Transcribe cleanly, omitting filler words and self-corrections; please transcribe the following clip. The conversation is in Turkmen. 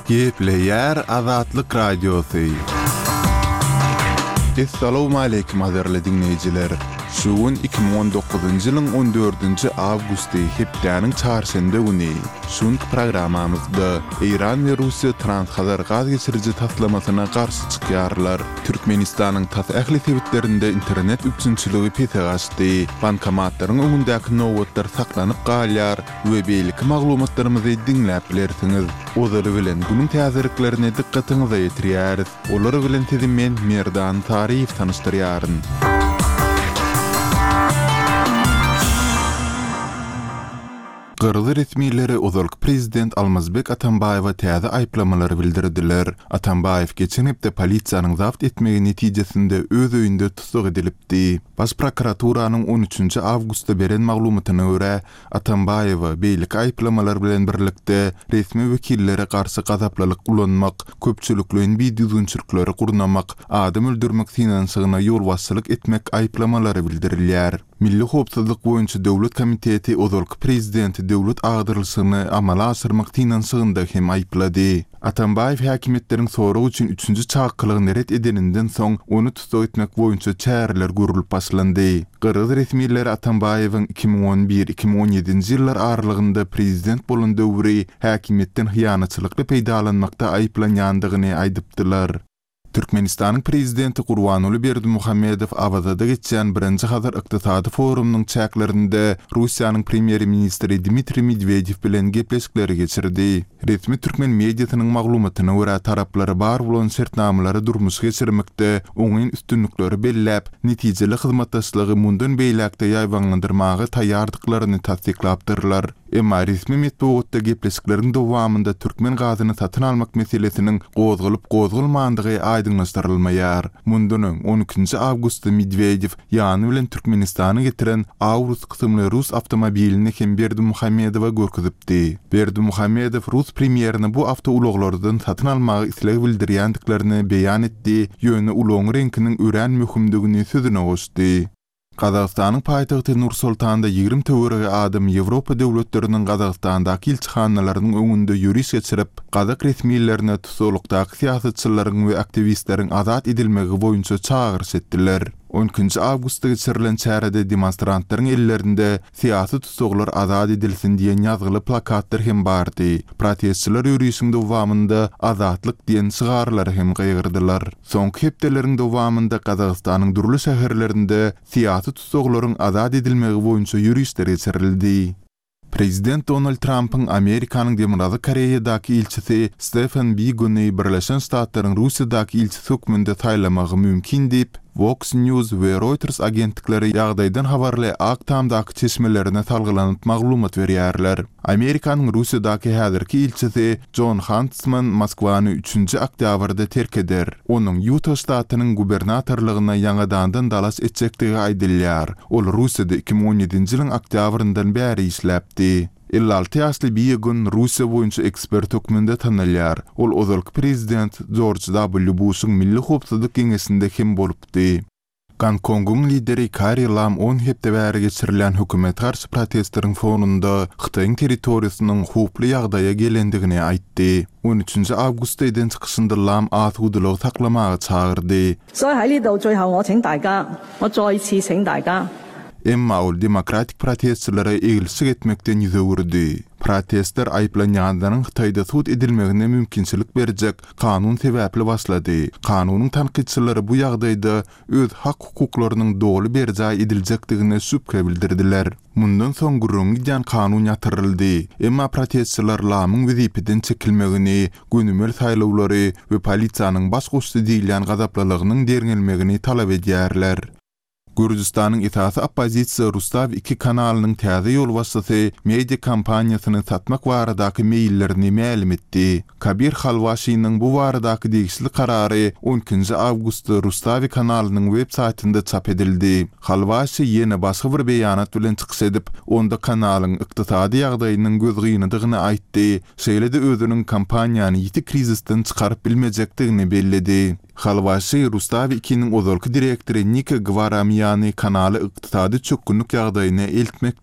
Gepleyer Azatlyk Radiosu. Assalamu alaykum azarly dinleyijiler. Şuun 2019-njy ýylyň 14-nji awgusty hepdeniň çarşembe güni şunky programamyzda Iran we Russiýa transhazar gaz geçirici taslamasyna garşy çykýarlar. Türkmenistanyň tas ähli sebitlerinde internet üçinçiligi petegaşdy. Bankomatlaryň öňündäki nowatlar saklanyp galýar we beýleki maglumatlarymyzy dinläp bilersiňiz. Olar bilen günüň täziriklerine dikkatiňizi ýetirýäris. Olar bilen sizi men Merdan Taryýew tanıştyrýaryn. Gırgız resmiýetleri ozalky prezident Almazbek Atambayewa täze aýplamalary bildirdiler. Atambayew geçen hepde polisiýanyň zapt etmegi netijesinde öz öýünde tutuk edilipdi. Baş prokuraturanyň 13-nji awgustda beren maglumatyna görä, Atambayewa beýleki aýplamalar bilen birlikde resmi wekillere garşy gazaplalyk ulanmak, köpçülikliň video-dünçürkleri gurnamak, adam öldürmek finansygyna ýol başçylyk etmek aýplamalary bildirilýär. Milli howpsuzlyk boýunça döwlet komiteti ozalky prezidenti döwlet agdyrlysyny amala asyrmak finansygyny hem aýplady. Atambayew häkimetleriň soragy üçin 3-nji çakylygyny ret edeninden soň onu tutuk etmek boýunça çäreler görülip başlandy. Gırgız resmiýetleri Atambayewyň 2011-2017-nji ýyllar aralygynda prezident bolan döwri häkimetden hyýanatçylykly peýdalanmakda aýplanýandygyny aýdypdylar. Türkmenistanyň prezidenti Gurbanuly Berdimuhammedow Awazada geçen 1-nji Hazar ykdysady forumynyň çäklerinde Russiýanyň premier ministri Dmitri Medvedew bilen gepleşikleri geçirdi. Resmi türkmen mediasynyň maglumatyna görä taraplary bar bolan şertnamalary durmuşa geçirmekde oňyň üstünlikleri belläp, netijeli hyzmatdaşlygy mundan beýlekde ýaýwanlandyrmagy taýýardyklaryny tasdiklapdyrlar. Emma resmi metbuatda gepleşikleriň dowamında türkmen gazyny satyn almak meselesiniň gozgulyp gozgulmandygy aýdynlaşdyrylmaýar. Mundunyň 12-nji awgustda Medvedew ýany bilen Türkmenistany getiren Aurus kysymly Rus awtomobilini hem Berdimuhammedowa görkezipdi. Berdimuhammedow Rus premierini bu awtouloglordan satyn almagy isleg bildirýändiklerini beýan etdi, ýöne uloň renkiniň ören möhümdigini sözüne goşdy. Kazakstanyň paýtagty Nur-Sultanda 20 töwerege adam Ýewropa döwletleriniň Kazakstandaky ilçihanalarynyn öňünde ýürüş geçirip, Kazak resmiýetlerine tutuklukdaky siýasatçylaryň we aktivistleriň azat edilmegi boýunça çağırış etdiler. 12-nji awgustda geçirilen çärede demonstrantlaryň ellerinde siýasy tutuklar azat edilsin diýen ýazgyly plakatlar hem bardy. Protestçiler ýürüýüşiň dowamında azatlyk diýen şygarlary hem gaýgyrdylar. Soňky hepdeleriň dowamında Kazakstanyň durly şäherlerinde siýasy tutuklaryň azat edilmegi boýunça ýürüýüşler geçirildi. Prezident Donald Trump'ın Amerikanyň Demokratik Koreýadaky ilçisi Stephen Biegun'y Birleşen Ştatlaryň Russiýadaky ilçisi hökmünde taýlamagy mümkin diýip Fox News we Reuters agentlikleri ýagdaýdan habarly Aktamdaky çeşmelerine salgylanyp maglumat berýärler. Amerikanyň Russiýadaky häzirki ilçisi John Huntsman Moskwany 3-nji oktýabrda terk eder. Onuň Utah ştatynyň gubernatorlygyna ýangadandan dalas etjekdigi aýdylýar. Ol Russiýada 2017-nji ýylyň oktýabryndan bäri işläpdi. 56 ýaşly Biegun Russiýa boýunça ekspert hökmünde tanylýar. Ol ozalky prezident George W. Bush'yň Milli Howpsuzlyk Geňeşinde hem bolupdy. Gonkong'un lideri Carrie Lam 10 hepde bäri geçirilen hökümet garşy protestlaryň fonunda Xitoýnyň territoriýasynyň howply ýagdaýa gelendigini aýtdy. 13-nji awgustda eden çykyşynda Lam atygydylygy saklamagy çağırdy. Emma ol demokratik protestçilere egilçilik etmekden ýüze gürdi. Protestler aýplanýanlaryň Xitoýda sud edilmegine mümkinçilik berjek kanun sebäpli başlady. Kanunyň tanqidçileri bu ýagdaýda öz hak hukuklarynyň doly berjä ediljekdigine şüphe bildirdiler. Mundan soň gurrun giden kanun ýatyryldy. Emma protestçiler Lamyň wezipeden çekilmegini, günümel saýlawlary we polisiýanyň baş goşdy diýilen gazaplylygynyň derňelmegini talap edýärler. Gürjistanyň itaatçy oppozisiýa Rustav 2 kanalynyň täze ýol başçysy media kampaniýasyny satmak baradaky meýillerini ma'lum etdi. Kabir Halwaşynyň bu baradaky degişli karary 12-nji awgustda Rustav kanalynyň web saýtynda çap edildi. Halwaşy ýene başga bir beýanat bilen çykyş edip, onda kanalyň ykdysady ýagdaýynyň gözgyndygyny aýtdy. Şeýle-de özüniň kampaniýany ýiti krizisden çykaryp bilmejekdigini belledi. Halwaşy Rustav 2-niň ozalky direktori Nika Gvaramyany kanaly ykdysady çökünlük ýagdaýyna eltmek